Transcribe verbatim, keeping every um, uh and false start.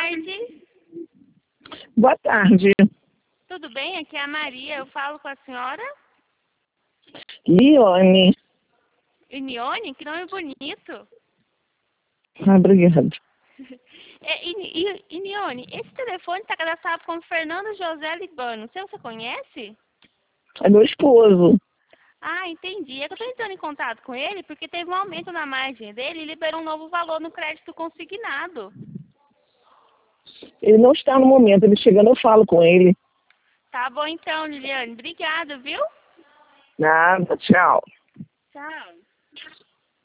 tarde. Boa tarde. Tudo bem? Aqui é a Maria. Eu falo com a senhora? Lione. Inione? Que nome bonito. Ah, obrigada. É, I- I- Inione, esse telefone está cadastrado como Fernando José Libano. Você, você conhece? É meu esposo. Ah, entendi. É que eu estou entrando em contato com ele porque teve um aumento na margem dele e liberou um novo valor no crédito consignado. Ele não está no momento, ele chegando eu falo com ele. Tá bom então, Liliane. Obrigada, viu? Nada, tchau. Tchau.